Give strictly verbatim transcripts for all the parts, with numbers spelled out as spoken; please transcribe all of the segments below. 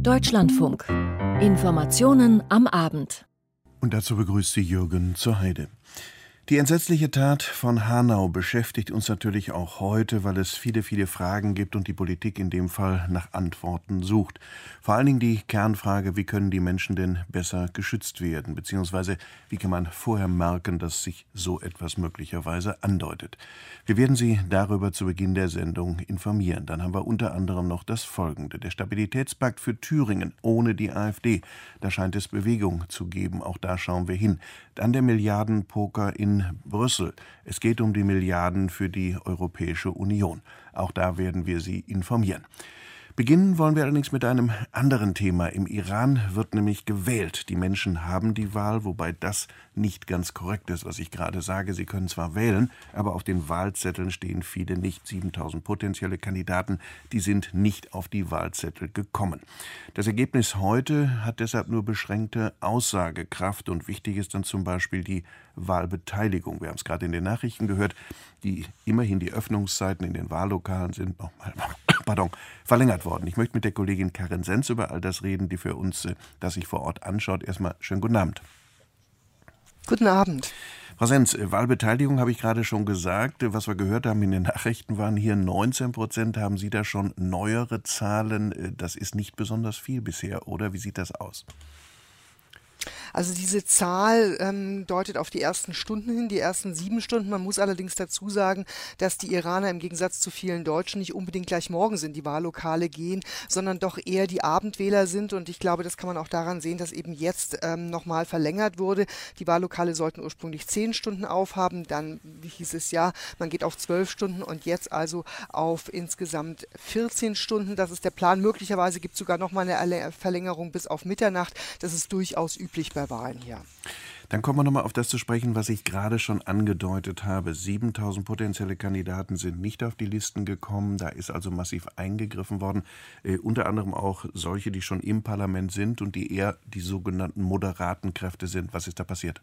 Deutschlandfunk. Informationen am Abend. Und dazu begrüßt sie Jürgen zur Heide. Die entsetzliche Tat von Hanau beschäftigt uns natürlich auch heute, weil es viele, viele Fragen gibt und die Politik in dem Fall nach Antworten sucht. Vor allen Dingen die Kernfrage, wie können die Menschen denn besser geschützt werden, beziehungsweise wie kann man vorher merken, dass sich so etwas möglicherweise andeutet. Wir werden Sie darüber zu Beginn der Sendung informieren. Dann haben wir unter anderem noch das Folgende. Der Stabilitätspakt für Thüringen ohne die AfD. Da scheint es Bewegung zu geben, auch da schauen wir hin. Dann der Milliardenpoker in Brüssel. Es geht um die Milliarden für die Europäische Union. Auch da werden wir Sie informieren. Beginnen wollen wir allerdings mit einem anderen Thema. Im Iran wird nämlich gewählt. Die Menschen haben die Wahl, wobei das nicht ganz korrekt ist, was ich gerade sage. Sie können zwar wählen, aber auf den Wahlzetteln stehen viele nicht. siebentausend potenzielle Kandidaten, die sind nicht auf die Wahlzettel gekommen. Das Ergebnis heute hat deshalb nur beschränkte Aussagekraft und wichtig ist dann zum Beispiel die Wahlbeteiligung. Wir haben es gerade in den Nachrichten gehört, die immerhin die Öffnungszeiten in den Wahllokalen sind nochmal pardon, verlängert worden. Ich möchte mit der Kollegin Karin Senz über all das reden, die für uns das sich vor Ort anschaut. Erstmal schönen guten Abend. Guten Abend. Frau Senz, Wahlbeteiligung habe ich gerade schon gesagt. Was wir gehört haben in den Nachrichten waren hier neunzehn Prozent. Haben Sie da schon neuere Zahlen? Das ist nicht besonders viel bisher, oder? Wie sieht das aus? Also diese Zahl ähm, deutet auf die ersten Stunden hin, die ersten sieben Stunden. Man muss allerdings dazu sagen, dass die Iraner im Gegensatz zu vielen Deutschen nicht unbedingt gleich morgens in die Wahllokale gehen, sondern doch eher die Abendwähler sind. Und ich glaube, das kann man auch daran sehen, dass eben jetzt ähm, nochmal verlängert wurde. Die Wahllokale sollten ursprünglich zehn Stunden aufhaben. Dann hieß es ja, man geht auf zwölf Stunden und jetzt also auf insgesamt vierzehn Stunden. Das ist der Plan. Möglicherweise gibt es sogar nochmal eine Verlängerung bis auf Mitternacht. Das ist durchaus üblich bei Wahlen hier. Dann kommen wir nochmal auf das zu sprechen, was ich gerade schon angedeutet habe. siebentausend potenzielle Kandidaten sind nicht auf die Listen gekommen. Da ist also massiv eingegriffen worden. Äh, unter anderem auch solche, die schon im Parlament sind und die eher die sogenannten moderaten Kräfte sind. Was ist da passiert?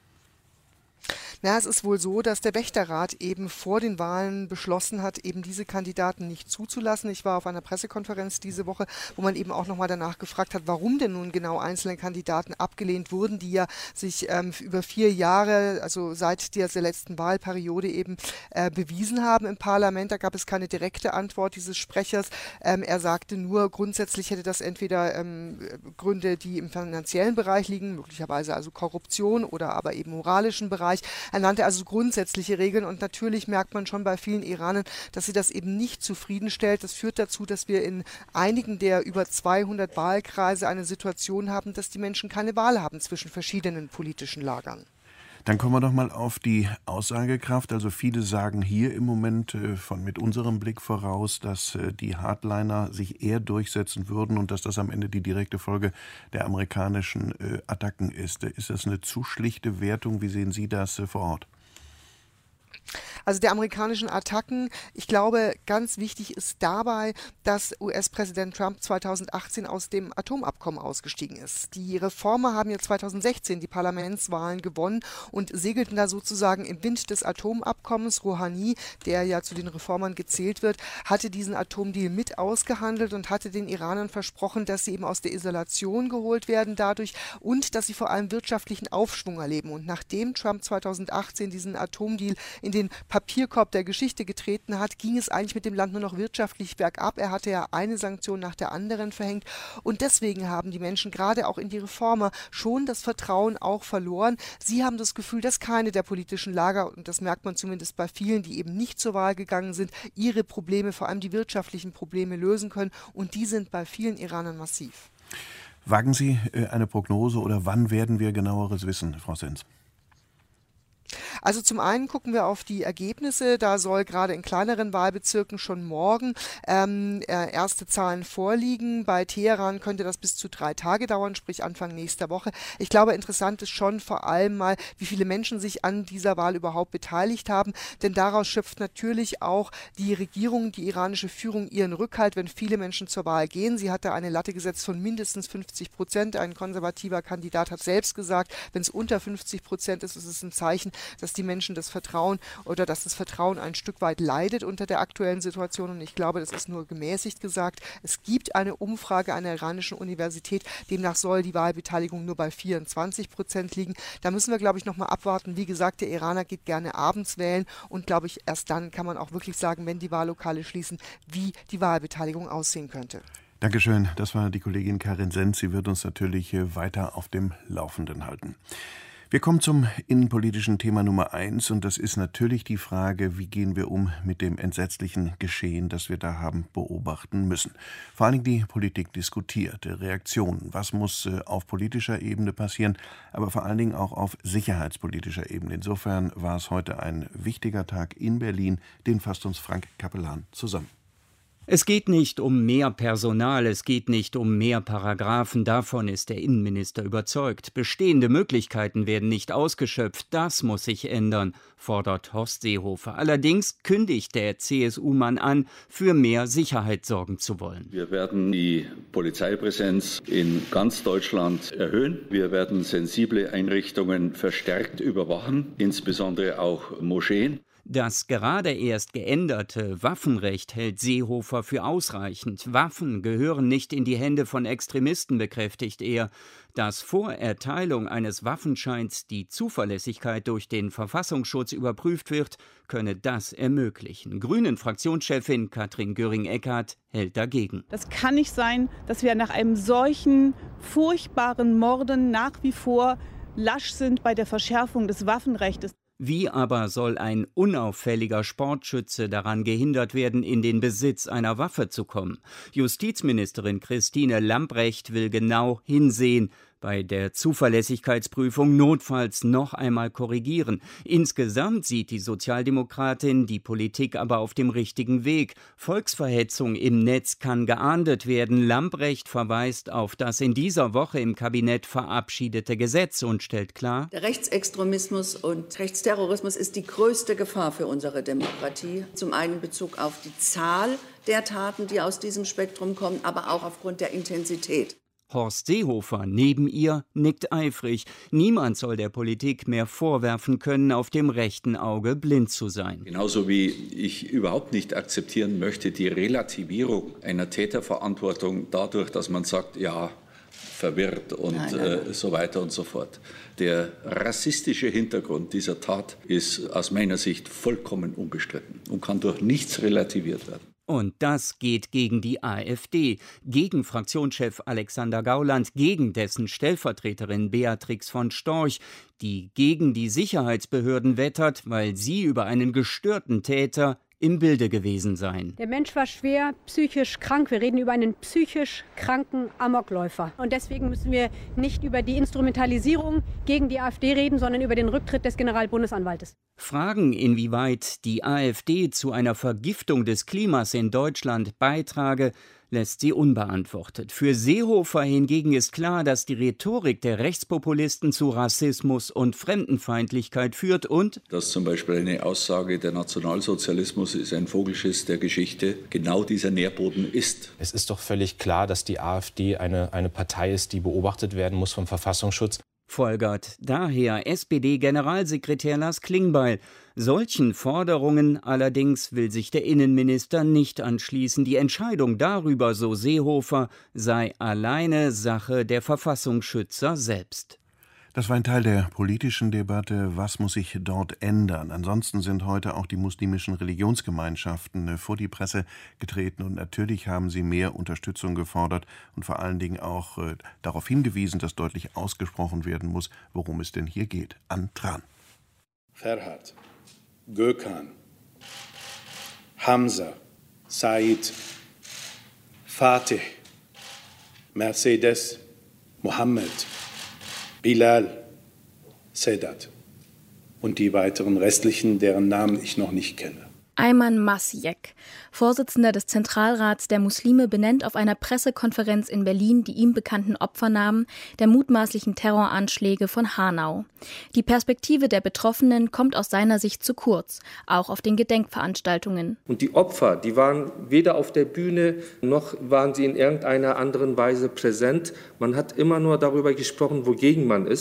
Na, es ist wohl so, dass der Wächterrat eben vor den Wahlen beschlossen hat, eben diese Kandidaten nicht zuzulassen. Ich war auf einer Pressekonferenz diese Woche, wo man eben auch nochmal danach gefragt hat, warum denn nun genau einzelne Kandidaten abgelehnt wurden, die ja sich ähm, über vier Jahre, also seit der, der letzten Wahlperiode eben äh, bewiesen haben im Parlament. Da gab es keine direkte Antwort dieses Sprechers. Ähm, er sagte nur, grundsätzlich hätte das entweder ähm, Gründe, die im finanziellen Bereich liegen, möglicherweise also Korruption oder aber eben moralischen Bereich. Er nannte also grundsätzliche Regeln und natürlich merkt man schon bei vielen Iranern, dass sie das eben nicht zufriedenstellt. Das führt dazu, dass wir in einigen der über zweihundert Wahlkreise eine Situation haben, dass die Menschen keine Wahl haben zwischen verschiedenen politischen Lagern. Dann kommen wir doch mal auf die Aussagekraft. Also viele sagen hier im Moment äh, von mit unserem Blick voraus, dass äh, die Hardliner sich eher durchsetzen würden und dass das am Ende die direkte Folge der amerikanischen äh, Attacken ist. Ist das eine zu schlichte Wertung? Wie sehen Sie das äh, vor Ort? Also der amerikanischen Attacken. Ich glaube, ganz wichtig ist dabei, dass U S-Präsident Trump zweitausendachtzehn aus dem Atomabkommen ausgestiegen ist. Die Reformer haben ja zweitausendsechzehn die Parlamentswahlen gewonnen und segelten da sozusagen im Wind des Atomabkommens. Rouhani, der ja zu den Reformern gezählt wird, hatte diesen Atomdeal mit ausgehandelt und hatte den Iranern versprochen, dass sie eben aus der Isolation geholt werden dadurch und dass sie vor allem wirtschaftlichen Aufschwung erleben. Und nachdem Trump zweitausendachtzehn diesen Atomdeal in den Papierkorb der Geschichte getreten hat, ging es eigentlich mit dem Land nur noch wirtschaftlich bergab. Er hatte ja eine Sanktion nach der anderen verhängt und deswegen haben die Menschen gerade auch in die Reformer schon das Vertrauen auch verloren. Sie haben das Gefühl, dass keine der politischen Lager, und das merkt man zumindest bei vielen, die eben nicht zur Wahl gegangen sind, ihre Probleme, vor allem die wirtschaftlichen Probleme lösen können und die sind bei vielen Iranern massiv. Wagen Sie eine Prognose oder wann werden wir genaueres wissen, Frau Senz? Also zum einen gucken wir auf die Ergebnisse. Da soll gerade in kleineren Wahlbezirken schon morgen ähm, äh, erste Zahlen vorliegen. Bei Teheran könnte das bis zu drei Tage dauern, sprich Anfang nächster Woche. Ich glaube, interessant ist schon vor allem mal, wie viele Menschen sich an dieser Wahl überhaupt beteiligt haben. Denn daraus schöpft natürlich auch die Regierung, die iranische Führung ihren Rückhalt, wenn viele Menschen zur Wahl gehen. Sie hat da eine Latte gesetzt von mindestens fünfzig Prozent. Ein konservativer Kandidat hat selbst gesagt, wenn es unter fünfzig Prozent ist, ist es ein Zeichen, dass die Menschen das Vertrauen oder dass das Vertrauen ein Stück weit leidet unter der aktuellen Situation. Und ich glaube, das ist nur gemäßigt gesagt. Es gibt eine Umfrage einer iranischen Universität, demnach soll die Wahlbeteiligung nur bei vierundzwanzig Prozent liegen. Da müssen wir, glaube ich, noch mal abwarten. Wie gesagt, der Iraner geht gerne abends wählen und, glaube ich, erst dann kann man auch wirklich sagen, wenn die Wahllokale schließen, wie die Wahlbeteiligung aussehen könnte. Dankeschön. Das war die Kollegin Karin Senz. Sie wird uns natürlich weiter auf dem Laufenden halten. Wir kommen zum innenpolitischen Thema Nummer eins und das ist natürlich die Frage, wie gehen wir um mit dem entsetzlichen Geschehen, das wir da haben beobachten müssen. Vor allen Dingen die Politik diskutiert, Reaktionen, was muss auf politischer Ebene passieren, aber vor allen Dingen auch auf sicherheitspolitischer Ebene. Insofern war es heute ein wichtiger Tag in Berlin, den fasst uns Frank Capellan zusammen. Es geht nicht um mehr Personal, es geht nicht um mehr Paragraphen, davon ist der Innenminister überzeugt. Bestehende Möglichkeiten werden nicht ausgeschöpft, das muss sich ändern, fordert Horst Seehofer. Allerdings kündigt der C S U-Mann an, für mehr Sicherheit sorgen zu wollen. Wir werden die Polizeipräsenz in ganz Deutschland erhöhen. Wir werden sensible Einrichtungen verstärkt überwachen, insbesondere auch Moscheen. Das gerade erst geänderte Waffenrecht hält Seehofer für ausreichend. Waffen gehören nicht in die Hände von Extremisten, bekräftigt er. Dass vor Erteilung eines Waffenscheins die Zuverlässigkeit durch den Verfassungsschutz überprüft wird, könne das ermöglichen. Grünen-Fraktionschefin Katrin Göring-Eckardt hält dagegen. Das kann nicht sein, dass wir nach einem solchen furchtbaren Morden nach wie vor lasch sind bei der Verschärfung des Waffenrechts. Wie aber soll ein unauffälliger Sportschütze daran gehindert werden, in den Besitz einer Waffe zu kommen? Justizministerin Christine Lambrecht will genau hinsehen, bei der Zuverlässigkeitsprüfung notfalls noch einmal korrigieren. Insgesamt sieht die Sozialdemokratin die Politik aber auf dem richtigen Weg. Volksverhetzung im Netz kann geahndet werden. Lambrecht verweist auf das in dieser Woche im Kabinett verabschiedete Gesetz und stellt klar: Der Rechtsextremismus und Rechtsterrorismus ist die größte Gefahr für unsere Demokratie. Zum einen in Bezug auf die Zahl der Taten, die aus diesem Spektrum kommen, aber auch aufgrund der Intensität. Horst Seehofer neben ihr nickt eifrig. Niemand soll der Politik mehr vorwerfen können, auf dem rechten Auge blind zu sein. Genauso wie ich überhaupt nicht akzeptieren möchte, die Relativierung einer Täterverantwortung dadurch, dass man sagt, ja, verwirrt und nein, nein, nein. Äh, so weiter und so fort. Der rassistische Hintergrund dieser Tat ist aus meiner Sicht vollkommen unbestritten und kann durch nichts relativiert werden. Und das geht gegen die AfD, gegen Fraktionschef Alexander Gauland, gegen dessen Stellvertreterin Beatrix von Storch, die gegen die Sicherheitsbehörden wettert, weil sie über einen gestörten Täter im Bilde gewesen seien. Der Mensch war schwer psychisch krank. Wir reden über einen psychisch kranken Amokläufer. Und deswegen müssen wir nicht über die Instrumentalisierung gegen die AfD reden, sondern über den Rücktritt des Generalbundesanwaltes. Fragen, inwieweit die AfD zu einer Vergiftung des Klimas in Deutschland beitrage, lässt sie unbeantwortet. Für Seehofer hingegen ist klar, dass die Rhetorik der Rechtspopulisten zu Rassismus und Fremdenfeindlichkeit führt und dass zum Beispiel eine Aussage, der Nationalsozialismus ist ein Vogelschiss der Geschichte, genau dieser Nährboden ist. Es ist doch völlig klar, dass die AfD eine, eine Partei ist, die beobachtet werden muss vom Verfassungsschutz. Folgert daher S P D-Generalsekretär Lars Klingbeil. Solchen Forderungen allerdings will sich der Innenminister nicht anschließen. Die Entscheidung darüber, so Seehofer, sei alleine Sache der Verfassungsschützer selbst. Das war ein Teil der politischen Debatte. Was muss sich dort ändern? Ansonsten sind heute auch die muslimischen Religionsgemeinschaften vor die Presse getreten und natürlich haben sie mehr Unterstützung gefordert und vor allen Dingen auch äh, darauf hingewiesen, dass deutlich ausgesprochen werden muss, worum es denn hier geht. An Tran. Ferhat, Gökhan, Hamza, Said, Fatih, Mercedes, Mohammed, Bilal, Sedat und die weiteren restlichen, deren Namen ich noch nicht kenne. Ayman Masjek, Vorsitzender des Zentralrats der Muslime, benennt auf einer Pressekonferenz in Berlin die ihm bekannten Opfernamen der mutmaßlichen Terroranschläge von Hanau. Die Perspektive der Betroffenen kommt aus seiner Sicht zu kurz, auch auf den Gedenkveranstaltungen. Und die Opfer, die waren weder auf der Bühne, noch waren sie in irgendeiner anderen Weise präsent. Man hat immer nur darüber gesprochen, wogegen man ist.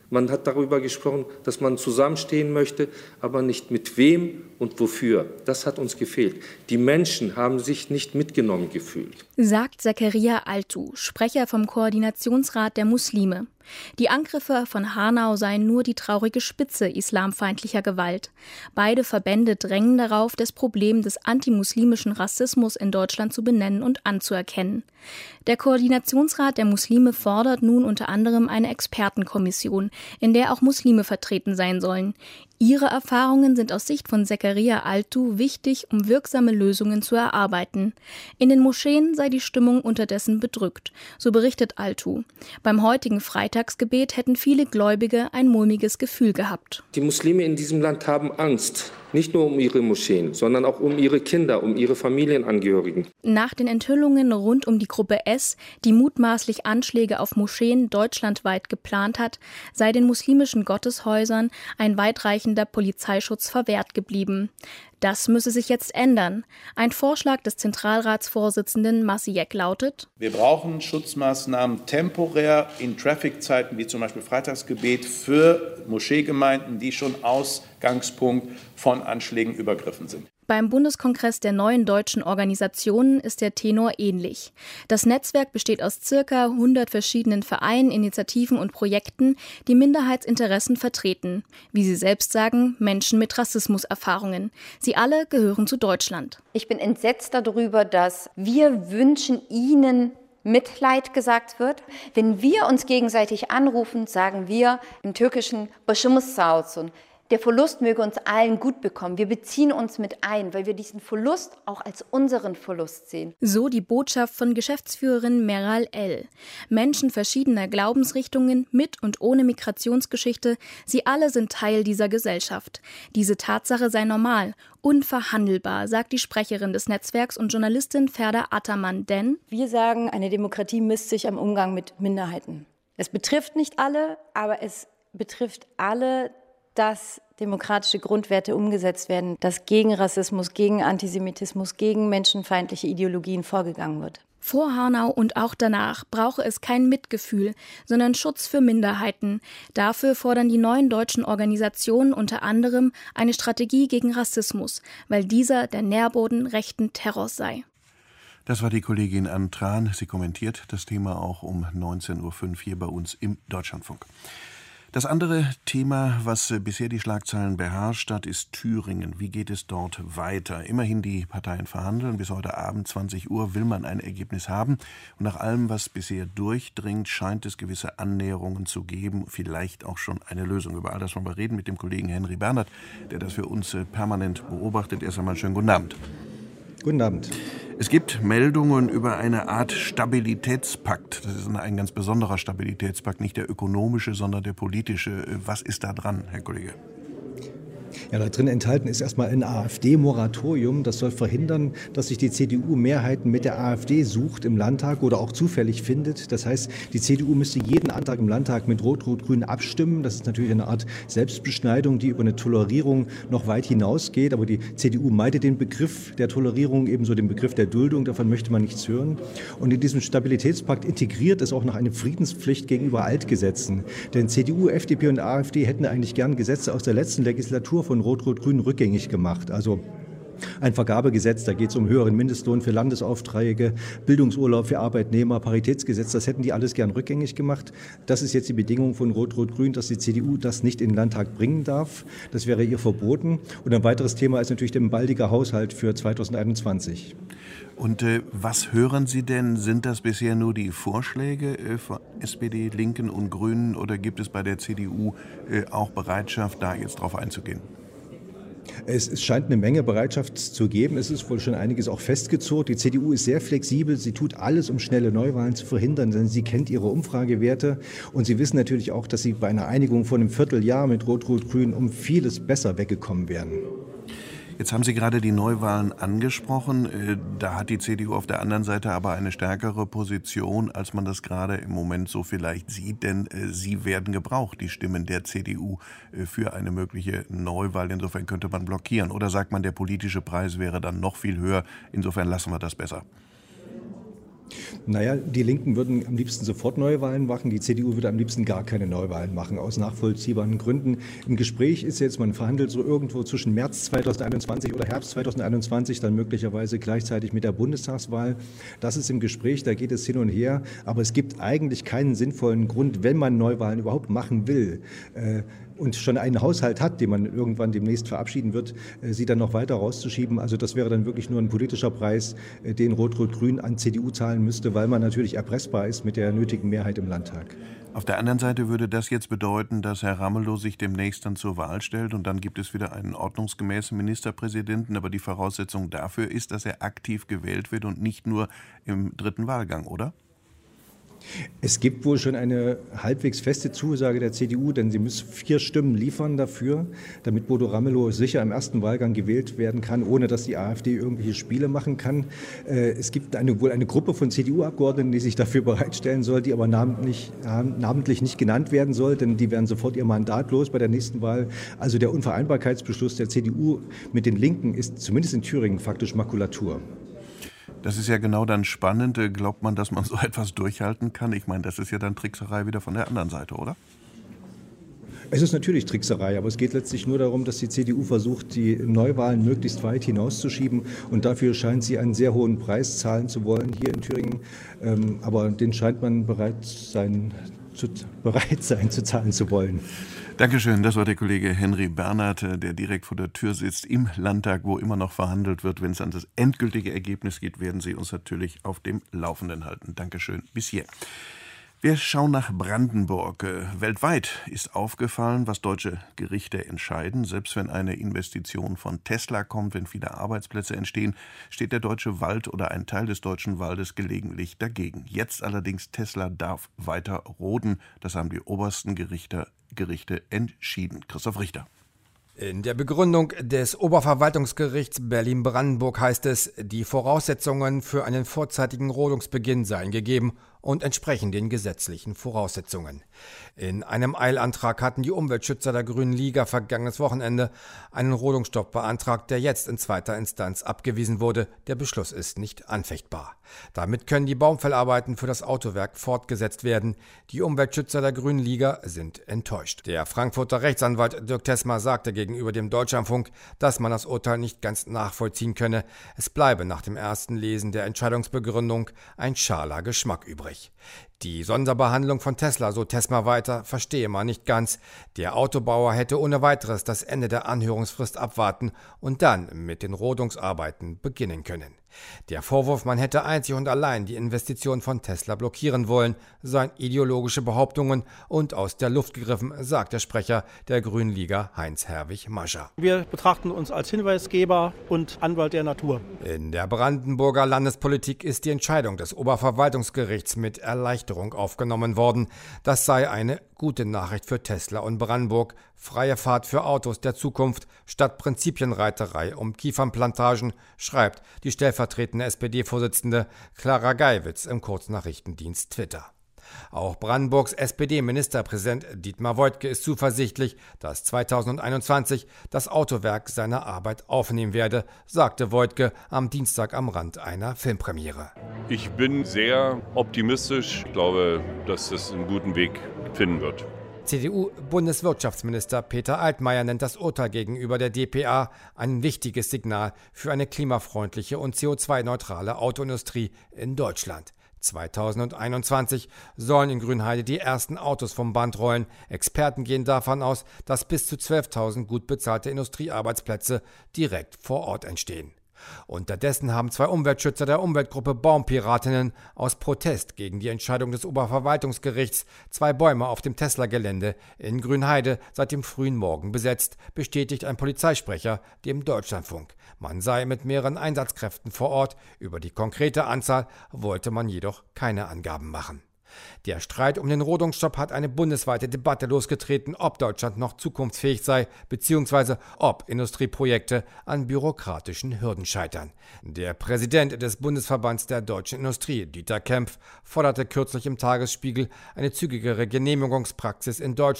Man hat darüber gesprochen, dass man zusammenstehen möchte, aber nicht mit wem und wofür. Das hat uns gefehlt. Die Menschen haben sich nicht mitgenommen gefühlt. Sagt Zakaria Altu, Sprecher vom Koordinationsrat der Muslime. Die Angriffe von Hanau seien nur die traurige Spitze islamfeindlicher Gewalt. Beide Verbände drängen darauf, das Problem des antimuslimischen Rassismus in Deutschland zu benennen und anzuerkennen. Der Koordinationsrat der Muslime fordert nun unter anderem eine Expertenkommission, in der auch Muslime vertreten sein sollen. Ihre Erfahrungen sind aus Sicht von Zakaria Altu wichtig, um wirksame Lösungen zu erarbeiten. In den Moscheen sei die Stimmung unterdessen bedrückt, so berichtet Altu. Beim heutigen Freitagsgebet hätten viele Gläubige ein mulmiges Gefühl gehabt. Die Muslime in diesem Land haben Angst, nicht nur um ihre Moscheen, sondern auch um ihre Kinder, um ihre Familienangehörigen. Nach den Enthüllungen rund um die Gruppe S, die mutmaßlich Anschläge auf Moscheen deutschlandweit geplant hat, sei den muslimischen Gotteshäusern ein weitreichender Polizeischutz verwehrt geblieben. Das müsse sich jetzt ändern. Ein Vorschlag des Zentralratsvorsitzenden Masiyek lautet: Wir brauchen Schutzmaßnahmen temporär in Traffic-Zeiten wie zum Beispiel Freitagsgebet für Moscheegemeinden, die schon Ausgangspunkt von Anschlägen übergriffen sind. Beim Bundeskongress der neuen deutschen Organisationen ist der Tenor ähnlich. Das Netzwerk besteht aus circa hundert verschiedenen Vereinen, Initiativen und Projekten, die Minderheitsinteressen vertreten. Wie sie selbst sagen, Menschen mit Rassismuserfahrungen. Sie alle gehören zu Deutschland. Ich bin entsetzt darüber, dass wir wünschen, ihnen Mitleid gesagt wird. Wenn wir uns gegenseitig anrufen, sagen wir im Türkischen "Başımız sağ olsun". Der Verlust möge uns allen gut bekommen. Wir beziehen uns mit ein, weil wir diesen Verlust auch als unseren Verlust sehen. So die Botschaft von Geschäftsführerin Meral El. Menschen verschiedener Glaubensrichtungen mit und ohne Migrationsgeschichte, sie alle sind Teil dieser Gesellschaft. Diese Tatsache sei normal, unverhandelbar, sagt die Sprecherin des Netzwerks und Journalistin Ferda Ataman, denn wir sagen, eine Demokratie misst sich am Umgang mit Minderheiten. Es betrifft nicht alle, aber es betrifft alle, dass demokratische Grundwerte umgesetzt werden, dass gegen Rassismus, gegen Antisemitismus, gegen menschenfeindliche Ideologien vorgegangen wird. Vor Hanau und auch danach brauche es kein Mitgefühl, sondern Schutz für Minderheiten. Dafür fordern die neuen deutschen Organisationen unter anderem eine Strategie gegen Rassismus, weil dieser der Nährboden rechten Terrors sei. Das war die Kollegin Ann Tran. Sie kommentiert das Thema auch um neunzehn Uhr fünf hier bei uns im Deutschlandfunk. Das andere Thema, was bisher die Schlagzeilen beherrscht hat, ist Thüringen. Wie geht es dort weiter? Immerhin die Parteien verhandeln. Bis heute Abend zwanzig Uhr will man ein Ergebnis haben. Und nach allem, was bisher durchdringt, scheint es gewisse Annäherungen zu geben. Vielleicht auch schon eine Lösung. Über all das wollen wir reden mit dem Kollegen Henry Bernhard, der das für uns permanent beobachtet. Erst einmal schönen guten Abend. Guten Abend. Es gibt Meldungen über eine Art Stabilitätspakt. Das ist ein ganz besonderer Stabilitätspakt, nicht der ökonomische, sondern der politische. Was ist da dran, Herr Kollege? Ja, da drin enthalten ist erstmal ein AfD-Moratorium. Das soll verhindern, dass sich die C D U Mehrheiten mit der AfD sucht im Landtag oder auch zufällig findet. Das heißt, die C D U müsste jeden Antrag im Landtag mit Rot-Rot-Grün abstimmen. Das ist natürlich eine Art Selbstbeschneidung, die über eine Tolerierung noch weit hinausgeht. Aber die C D U meidet den Begriff der Tolerierung, ebenso den Begriff der Duldung. Davon möchte man nichts hören. Und in diesem Stabilitätspakt integriert es auch noch eine Friedenspflicht gegenüber Altgesetzen. Denn C D U, F D P und AfD hätten eigentlich gern Gesetze aus der letzten Legislatur von Rot-Rot-Grün rückgängig gemacht. Also ein Vergabegesetz, da geht es um höheren Mindestlohn für Landesaufträge, Bildungsurlaub für Arbeitnehmer, Paritätsgesetz, das hätten die alles gern rückgängig gemacht. Das ist jetzt die Bedingung von Rot-Rot-Grün, dass die C D U das nicht in den Landtag bringen darf. Das wäre ihr verboten. Und ein weiteres Thema ist natürlich der baldige Haushalt für zweitausendeinundzwanzig. Und äh, was hören Sie denn? Sind das bisher nur die Vorschläge äh, von S P D, Linken und Grünen oder gibt es bei der C D U äh, auch Bereitschaft, da jetzt drauf einzugehen? Es, es scheint eine Menge Bereitschaft zu geben. Es ist wohl schon einiges auch festgezurrt. Die C D U ist sehr flexibel. Sie tut alles, um schnelle Neuwahlen zu verhindern, denn sie kennt ihre Umfragewerte. Und sie wissen natürlich auch, dass sie bei einer Einigung von einem Vierteljahr mit Rot-Rot-Grün um vieles besser weggekommen wären. Jetzt haben Sie gerade die Neuwahlen angesprochen. Da hat die C D U auf der anderen Seite aber eine stärkere Position, als man das gerade im Moment so vielleicht sieht. Denn sie werden gebraucht, die Stimmen der C D U, für eine mögliche Neuwahl. Insofern könnte man blockieren. Oder sagt man, der politische Preis wäre dann noch viel höher. Insofern lassen wir das besser. Naja, die Linken würden am liebsten sofort Neuwahlen machen, die C D U würde am liebsten gar keine Neuwahlen machen, aus nachvollziehbaren Gründen. Im Gespräch ist jetzt, man verhandelt so irgendwo zwischen März zweitausendeinundzwanzig oder Herbst zweitausendeinundzwanzig, dann möglicherweise gleichzeitig mit der Bundestagswahl. Das ist im Gespräch, da geht es hin und her, aber es gibt eigentlich keinen sinnvollen Grund, wenn man Neuwahlen überhaupt machen will, äh, und schon einen Haushalt hat, den man irgendwann demnächst verabschieden wird, sie dann noch weiter rauszuschieben. Also das wäre dann wirklich nur ein politischer Preis, den Rot-Rot-Grün an C D U zahlen müsste, weil man natürlich erpressbar ist mit der nötigen Mehrheit im Landtag. Auf der anderen Seite würde das jetzt bedeuten, dass Herr Ramelow sich demnächst dann zur Wahl stellt und dann gibt es wieder einen ordnungsgemäßen Ministerpräsidenten. Aber die Voraussetzung dafür ist, dass er aktiv gewählt wird und nicht nur im dritten Wahlgang, oder? Es gibt wohl schon eine halbwegs feste Zusage der C D U, denn sie müssen vier Stimmen liefern dafür, damit Bodo Ramelow sicher im ersten Wahlgang gewählt werden kann, ohne dass die AfD irgendwelche Spiele machen kann. Es gibt eine, wohl eine Gruppe von C D U-Abgeordneten, die sich dafür bereitstellen soll, die aber namentlich, namentlich nicht genannt werden soll, denn die werden sofort ihr Mandat los bei der nächsten Wahl. Also der Unvereinbarkeitsbeschluss der C D U mit den Linken ist zumindest in Thüringen faktisch Makulatur. Das ist ja genau dann spannend. Glaubt man, dass man so etwas durchhalten kann? Ich meine, das ist ja dann Trickserei wieder von der anderen Seite, oder? Es ist natürlich Trickserei, aber es geht letztlich nur darum, dass die C D U versucht, die Neuwahlen möglichst weit hinauszuschieben. Und dafür scheint sie einen sehr hohen Preis zahlen zu wollen hier in Thüringen. Aber den scheint man bereit sein, zu, bereit sein zu zahlen zu wollen. Dankeschön, das war der Kollege Henry Bernhard, der direkt vor der Tür sitzt im Landtag, wo immer noch verhandelt wird. Wenn es an das endgültige Ergebnis geht, werden Sie uns natürlich auf dem Laufenden halten. Dankeschön, bis hier. Wir schauen nach Brandenburg. Weltweit ist aufgefallen, was deutsche Gerichte entscheiden. Selbst wenn eine Investition von Tesla kommt, wenn viele Arbeitsplätze entstehen, steht der deutsche Wald oder ein Teil des deutschen Waldes gelegentlich dagegen. Jetzt allerdings, Tesla darf weiter roden. Das haben die obersten Gerichte, Gerichte entschieden. Christoph Richter. In der Begründung des Oberverwaltungsgerichts Berlin-Brandenburg heißt es, die Voraussetzungen für einen vorzeitigen Rodungsbeginn seien gegeben und entsprechen den gesetzlichen Voraussetzungen. In einem Eilantrag hatten die Umweltschützer der Grünen Liga vergangenes Wochenende einen Rodungsstopp beantragt, der jetzt in zweiter Instanz abgewiesen wurde. Der Beschluss ist nicht anfechtbar. Damit können die Baumfellarbeiten für das Autowerk fortgesetzt werden. Die Umweltschützer der Grünen Liga sind enttäuscht. Der Frankfurter Rechtsanwalt Dirk Tesmer sagte gegenüber dem Deutschlandfunk, dass man das Urteil nicht ganz nachvollziehen könne. Es bleibe nach dem ersten Lesen der Entscheidungsbegründung ein schaler Geschmack übrig. Die Sonderbehandlung von Tesla, so Tesma weiter, verstehe man nicht ganz. Der Autobauer hätte ohne weiteres das Ende der Anhörungsfrist abwarten und dann mit den Rodungsarbeiten beginnen können. Der Vorwurf, man hätte einzig und allein die Investition von Tesla blockieren wollen, seien ideologische Behauptungen und aus der Luft gegriffen, sagt der Sprecher der Grünen Liga Heinz-Herwig Mascher. Wir betrachten uns als Hinweisgeber und Anwalt der Natur. In der Brandenburger Landespolitik ist die Entscheidung des Oberverwaltungsgerichts mit Erleichterung aufgenommen worden. Das sei eine gute Nachricht für Tesla und Brandenburg. Freie Fahrt für Autos der Zukunft statt Prinzipienreiterei um Kiefernplantagen, schreibt die stellvertretende S P D-Vorsitzende Clara Geiwitz im Kurznachrichtendienst Twitter. Auch Brandenburgs S P D-Ministerpräsident Dietmar Woidke ist zuversichtlich, dass zweitausendeinundzwanzig das Autowerk seine Arbeit aufnehmen werde, sagte Woidke am Dienstag am Rand einer Filmpremiere. Ich bin sehr optimistisch. Ich glaube, dass es einen guten Weg finden wird. C D U-Bundeswirtschaftsminister Peter Altmaier nennt das Urteil gegenüber der D P A ein wichtiges Signal für eine klimafreundliche und C O zwei neutrale Autoindustrie in Deutschland. zweitausendeinundzwanzig sollen in Grünheide die ersten Autos vom Band rollen. Experten gehen davon aus, dass bis zu zwölftausend gut bezahlte Industriearbeitsplätze direkt vor Ort entstehen. Unterdessen haben zwei Umweltschützer der Umweltgruppe Baumpiratinnen aus Protest gegen die Entscheidung des Oberverwaltungsgerichts zwei Bäume auf dem Tesla-Gelände in Grünheide seit dem frühen Morgen besetzt, bestätigt ein Polizeisprecher dem Deutschlandfunk. Man sei mit mehreren Einsatzkräften vor Ort. Über die konkrete Anzahl wollte man jedoch keine Angaben machen. Der Streit um den Rodungsstopp hat eine bundesweite Debatte losgetreten, ob Deutschland noch zukunftsfähig sei, beziehungsweise ob Industrieprojekte an bürokratischen Hürden scheitern. Der Präsident des Bundesverbands der deutschen Industrie, Dieter Kempf, forderte kürzlich im Tagesspiegel eine zügigere Genehmigungspraxis in Deutschland.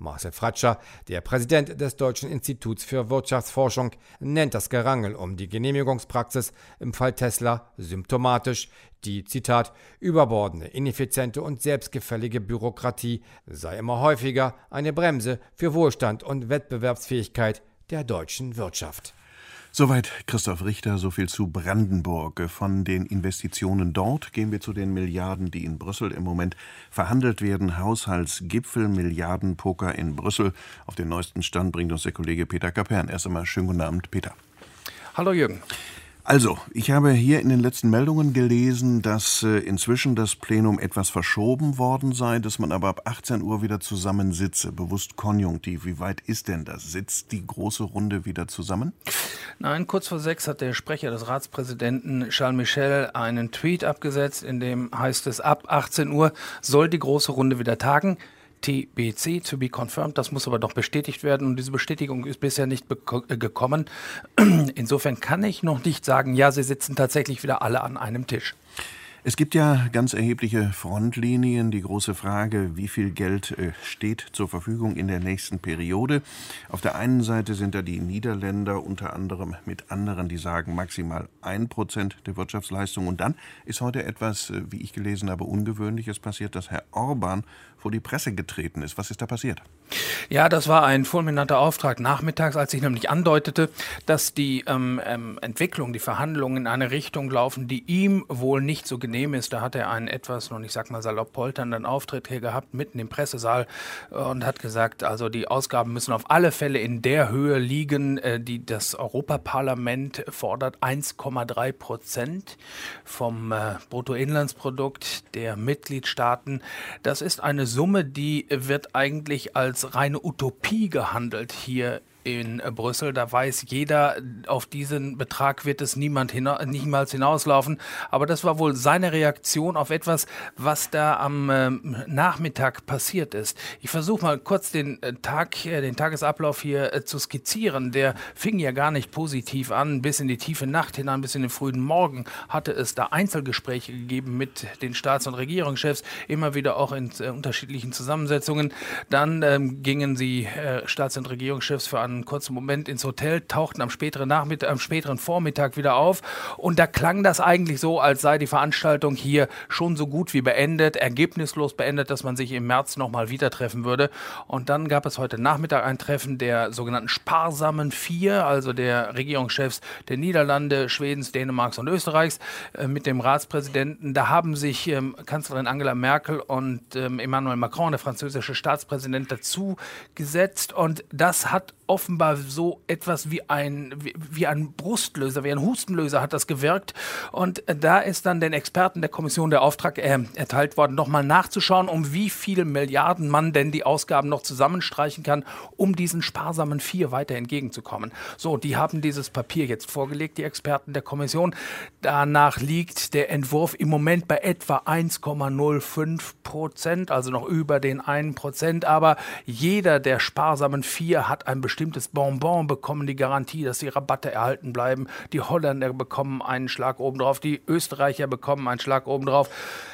Marcel Fratscher, der Präsident des Deutschen Instituts für Wirtschaftsforschung, nennt das Gerangel um die Genehmigungspraxis im Fall Tesla symptomatisch. Die, Zitat, überbordende, ineffiziente und selbstgefällige Bürokratie sei immer häufiger eine Bremse für Wohlstand und Wettbewerbsfähigkeit der deutschen Wirtschaft. Soweit Christoph Richter, so viel zu Brandenburg. Von den Investitionen dort gehen wir zu den Milliarden, die in Brüssel im Moment verhandelt werden. Haushaltsgipfel, Milliardenpoker in Brüssel. Auf den neuesten Stand bringt uns der Kollege Peter Kapern. Erst einmal schönen guten Abend, Peter. Hallo Jürgen. Also, ich habe hier in den letzten Meldungen gelesen, dass äh, inzwischen das Plenum etwas verschoben worden sei, dass man aber ab achtzehn Uhr wieder zusammensitze, bewusst konjunktiv. Wie weit ist denn das? Sitzt die große Runde wieder zusammen? Nein, kurz vor sechs hat der Sprecher des Ratspräsidenten Charles Michel einen Tweet abgesetzt, in dem heißt es, ab achtzehn Uhr soll die große Runde wieder tagen. T B C, to be confirmed, das muss aber noch bestätigt werden und diese Bestätigung ist bisher nicht beko- äh, gekommen. Insofern kann ich noch nicht sagen, ja, sie sitzen tatsächlich wieder alle an einem Tisch. Es gibt ja ganz erhebliche Frontlinien. Die große Frage, wie viel Geld äh, steht zur Verfügung in der nächsten Periode. Auf der einen Seite sind da die Niederländer, unter anderem mit anderen, die sagen maximal ein Prozent der Wirtschaftsleistung. Und dann ist heute etwas, äh, wie ich gelesen habe, Ungewöhnliches passiert, dass Herr Orban vor die Presse getreten ist. Was ist da passiert? Ja, das war ein fulminanter Auftrag nachmittags, als ich nämlich andeutete, dass die ähm, ähm, Entwicklung, die Verhandlungen in eine Richtung laufen, die ihm wohl nicht so genehm ist. Da hat er einen etwas, nun ich sag mal salopp polternden Auftritt hier gehabt, mitten im Pressesaal äh, und hat gesagt, also die Ausgaben müssen auf alle Fälle in der Höhe liegen, äh, die das Europaparlament fordert, eins Komma drei Prozent vom äh, Bruttoinlandsprodukt der Mitgliedstaaten. Das ist eine Summe, die wird eigentlich als reine Utopie gehandelt hier in Brüssel. Da weiß jeder, auf diesen Betrag wird es niemand hina- niemals hinauslaufen. Aber das war wohl seine Reaktion auf etwas, was da am äh, Nachmittag passiert ist. Ich versuche mal kurz den äh, Tag, äh, den Tagesablauf hier äh, zu skizzieren. Der fing ja gar nicht positiv an. Bis in die tiefe Nacht hinein, bis in den frühen Morgen hatte es da Einzelgespräche gegeben mit den Staats- und Regierungschefs, immer wieder auch in äh, unterschiedlichen Zusammensetzungen. Dann ähm, gingen die äh, Staats- und Regierungschefs für einen kurzen Moment ins Hotel, tauchten am späteren Nachmittag, am späteren Vormittag wieder auf und da klang das eigentlich so, als sei die Veranstaltung hier schon so gut wie beendet, ergebnislos beendet, dass man sich im März nochmal wieder treffen würde. Und dann gab es heute Nachmittag ein Treffen der sogenannten sparsamen Vier, also der Regierungschefs der Niederlande, Schwedens, Dänemarks und Österreichs äh, mit dem Ratspräsidenten. Da haben sich ähm, Kanzlerin Angela Merkel und ähm, Emmanuel Macron, der französische Staatspräsident, dazu gesetzt und das hat offenbar so etwas wie ein, wie, wie ein Brustlöser, wie ein Hustenlöser hat das gewirkt. Und da ist dann den Experten der Kommission der Auftrag äh, erteilt worden, nochmal nachzuschauen, um wie viele Milliarden man denn die Ausgaben noch zusammenstreichen kann, um diesen sparsamen Vier weiter entgegenzukommen. So, die haben dieses Papier jetzt vorgelegt, die Experten der Kommission. Danach liegt der Entwurf im Moment bei etwa eins Komma null fünf Prozent, also noch über den einen Prozent. Aber jeder der sparsamen Vier hat ein bestimmtes Bonbon, bekommen die Garantie, dass die Rabatte erhalten bleiben. Die Holländer bekommen einen Schlag obendrauf, die Österreicher bekommen einen Schlag obendrauf.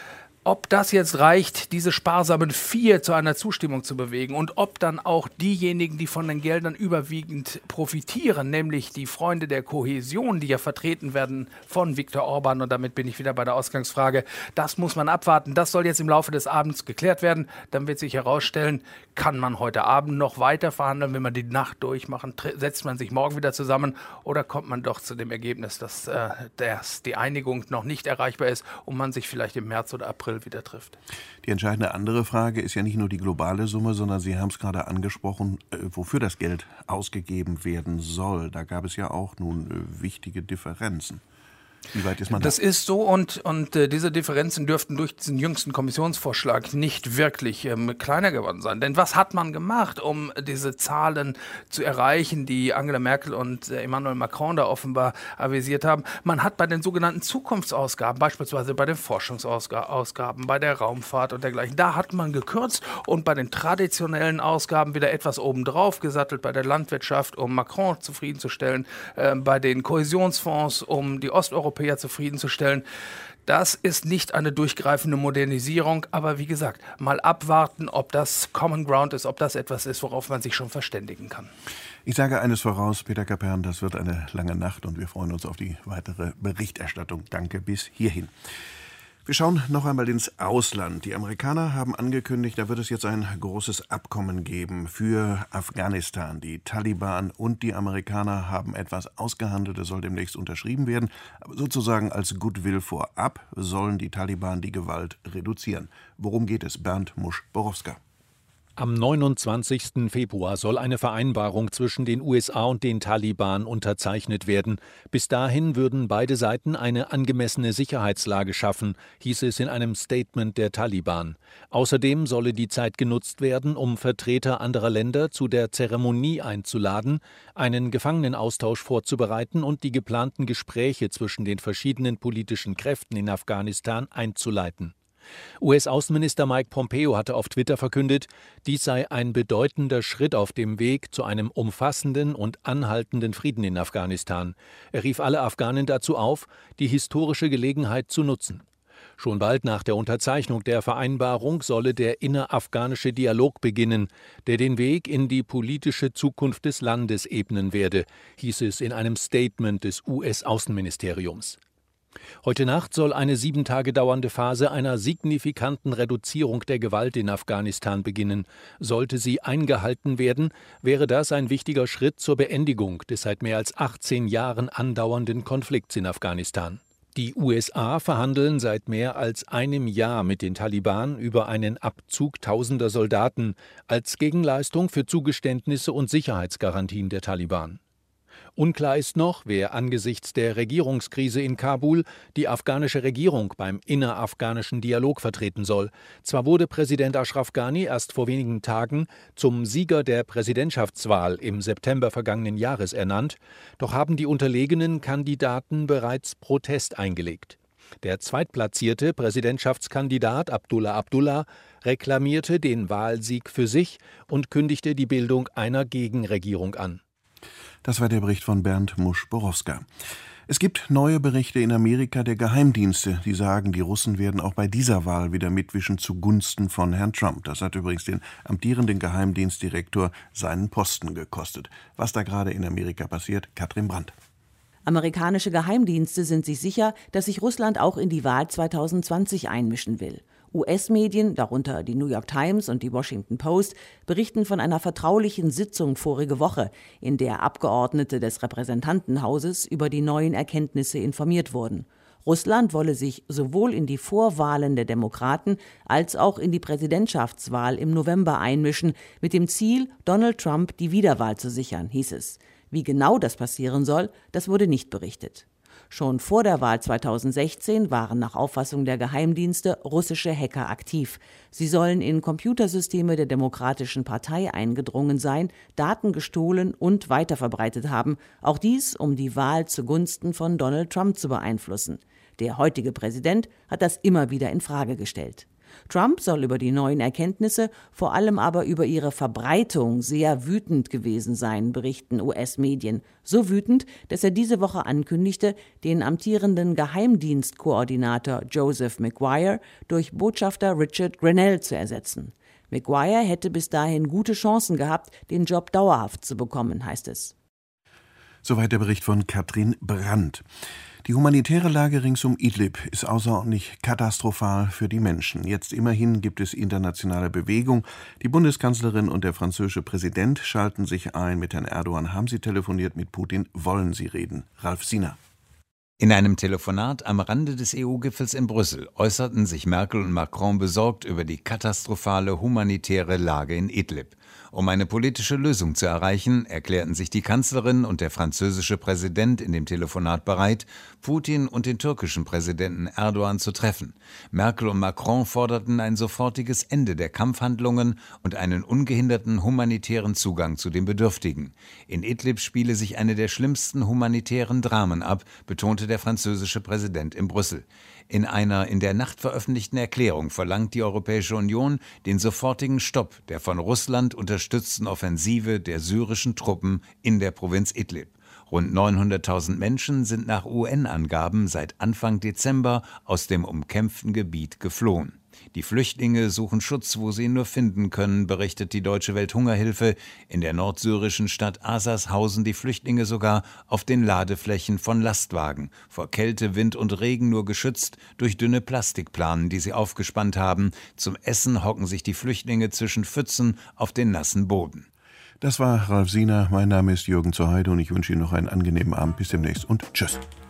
Ob das jetzt reicht, diese sparsamen Vier zu einer Zustimmung zu bewegen und ob dann auch diejenigen, die von den Geldern überwiegend profitieren, nämlich die Freunde der Kohäsion, die ja vertreten werden von Viktor Orban, und damit bin ich wieder bei der Ausgangsfrage, das muss man abwarten. Das soll jetzt im Laufe des Abends geklärt werden. Dann wird sich herausstellen, kann man heute Abend noch weiter verhandeln, wenn man die Nacht durchmachen, setzt man sich morgen wieder zusammen oder kommt man doch zu dem Ergebnis, dass, äh, dass die Einigung noch nicht erreichbar ist und man sich vielleicht im März oder April wieder trifft. Die entscheidende andere Frage ist ja nicht nur die globale Summe, sondern Sie haben es gerade angesprochen, äh, wofür das Geld ausgegeben werden soll. Da gab es ja auch nun äh, wichtige Differenzen. Wie weit ist man da? Das ist so und, und äh, diese Differenzen dürften durch diesen jüngsten Kommissionsvorschlag nicht wirklich ähm, kleiner geworden sein. Denn was hat man gemacht, um diese Zahlen zu erreichen, die Angela Merkel und äh, Emmanuel Macron da offenbar avisiert haben? Man hat bei den sogenannten Zukunftsausgaben, beispielsweise bei den Forschungsausgaben, bei der Raumfahrt und dergleichen, da hat man gekürzt und bei den traditionellen Ausgaben wieder etwas obendrauf gesattelt, bei der Landwirtschaft, um Macron zufriedenzustellen, äh, bei den Kohäsionsfonds, um die Osteuropäer Europäer zufriedenzustellen. Das ist nicht eine durchgreifende Modernisierung, aber wie gesagt, mal abwarten, ob das Common Ground ist, ob das etwas ist, worauf man sich schon verständigen kann. Ich sage eines voraus, Peter Kapern, das wird eine lange Nacht und wir freuen uns auf die weitere Berichterstattung. Danke bis hierhin. Wir schauen noch einmal ins Ausland. Die Amerikaner haben angekündigt, da wird es jetzt ein großes Abkommen geben für Afghanistan. Die Taliban und die Amerikaner haben etwas ausgehandelt, das soll demnächst unterschrieben werden. Aber sozusagen als Goodwill vorab sollen die Taliban die Gewalt reduzieren. Worum geht es? Bernd Musch-Borowska. Am neunundzwanzigsten Februar soll eine Vereinbarung zwischen den U S A und den Taliban unterzeichnet werden. Bis dahin würden beide Seiten eine angemessene Sicherheitslage schaffen, hieß es in einem Statement der Taliban. Außerdem solle die Zeit genutzt werden, um Vertreter anderer Länder zu der Zeremonie einzuladen, einen Gefangenenaustausch vorzubereiten und die geplanten Gespräche zwischen den verschiedenen politischen Kräften in Afghanistan einzuleiten. U S-Außenminister Mike Pompeo hatte auf Twitter verkündet, dies sei ein bedeutender Schritt auf dem Weg zu einem umfassenden und anhaltenden Frieden in Afghanistan. Er rief alle Afghanen dazu auf, die historische Gelegenheit zu nutzen. Schon bald nach der Unterzeichnung der Vereinbarung solle der innerafghanische Dialog beginnen, der den Weg in die politische Zukunft des Landes ebnen werde, hieß es in einem Statement des U S-Außenministeriums. Heute Nacht soll eine sieben Tage dauernde Phase einer signifikanten Reduzierung der Gewalt in Afghanistan beginnen. Sollte sie eingehalten werden, wäre das ein wichtiger Schritt zur Beendigung des seit mehr als achtzehn Jahren andauernden Konflikts in Afghanistan. Die U S A verhandeln seit mehr als einem Jahr mit den Taliban über einen Abzug tausender Soldaten als Gegenleistung für Zugeständnisse und Sicherheitsgarantien der Taliban. Unklar ist noch, wer angesichts der Regierungskrise in Kabul die afghanische Regierung beim innerafghanischen Dialog vertreten soll. Zwar wurde Präsident Ashraf Ghani erst vor wenigen Tagen zum Sieger der Präsidentschaftswahl im September vergangenen Jahres ernannt, doch haben die unterlegenen Kandidaten bereits Protest eingelegt. Der zweitplatzierte Präsidentschaftskandidat Abdullah Abdullah reklamierte den Wahlsieg für sich und kündigte die Bildung einer Gegenregierung an. Das war der Bericht von Bernd Musch-Borowska. Es gibt neue Berichte in Amerika der Geheimdienste, die sagen, die Russen werden auch bei dieser Wahl wieder mitwischen zugunsten von Herrn Trump. Das hat übrigens den amtierenden Geheimdienstdirektor seinen Posten gekostet. Was da gerade in Amerika passiert, Katrin Brandt. Amerikanische Geheimdienste sind sich sicher, dass sich Russland auch in die Wahl zweitausendzwanzig einmischen will. U S-Medien, darunter die New York Times und die Washington Post, berichten von einer vertraulichen Sitzung vorige Woche, in der Abgeordnete des Repräsentantenhauses über die neuen Erkenntnisse informiert wurden. Russland wolle sich sowohl in die Vorwahlen der Demokraten als auch in die Präsidentschaftswahl im November einmischen, mit dem Ziel, Donald Trump die Wiederwahl zu sichern, hieß es. Wie genau das passieren soll, das wurde nicht berichtet. Schon vor der Wahl zweitausendsechzehn waren nach Auffassung der Geheimdienste russische Hacker aktiv. Sie sollen in Computersysteme der Demokratischen Partei eingedrungen sein, Daten gestohlen und weiterverbreitet haben. Auch dies, um die Wahl zugunsten von Donald Trump zu beeinflussen. Der heutige Präsident hat das immer wieder in Frage gestellt. Trump soll über die neuen Erkenntnisse, vor allem aber über ihre Verbreitung, sehr wütend gewesen sein, berichten U S-Medien. So wütend, dass er diese Woche ankündigte, den amtierenden Geheimdienstkoordinator Joseph Maguire durch Botschafter Richard Grenell zu ersetzen. Maguire hätte bis dahin gute Chancen gehabt, den Job dauerhaft zu bekommen, heißt es. Soweit der Bericht von Katrin Brandt. Die humanitäre Lage rings um Idlib ist außerordentlich katastrophal für die Menschen. Jetzt immerhin gibt es internationale Bewegung. Die Bundeskanzlerin und der französische Präsident schalten sich ein. Mit Herrn Erdogan haben sie telefoniert, mit Putin wollen sie reden. Ralf Siener. In einem Telefonat am Rande des E U-Gipfels in Brüssel äußerten sich Merkel und Macron besorgt über die katastrophale humanitäre Lage in Idlib. Um eine politische Lösung zu erreichen, erklärten sich die Kanzlerin und der französische Präsident in dem Telefonat bereit, Putin und den türkischen Präsidenten Erdogan zu treffen. Merkel und Macron forderten ein sofortiges Ende der Kampfhandlungen und einen ungehinderten humanitären Zugang zu den Bedürftigen. In Idlib spiele sich eine der schlimmsten humanitären Dramen ab, betonte der französische Präsident in Brüssel. In einer in der Nacht veröffentlichten Erklärung verlangt die Europäische Union den sofortigen Stopp der von Russland unterstützten Offensive der syrischen Truppen in der Provinz Idlib. Rund neunhunderttausend Menschen sind nach U N-Angaben seit Anfang Dezember aus dem umkämpften Gebiet geflohen. Die Flüchtlinge suchen Schutz, wo sie ihn nur finden können, berichtet die Deutsche Welthungerhilfe. In der nordsyrischen Stadt Azaz hausen die Flüchtlinge sogar auf den Ladeflächen von Lastwagen, vor Kälte, Wind und Regen nur geschützt durch dünne Plastikplanen, die sie aufgespannt haben. Zum Essen hocken sich die Flüchtlinge zwischen Pfützen auf den nassen Boden. Das war Ralf Siener. Mein Name ist Jürgen zur Heide und ich wünsche Ihnen noch einen angenehmen Abend. Bis demnächst und tschüss.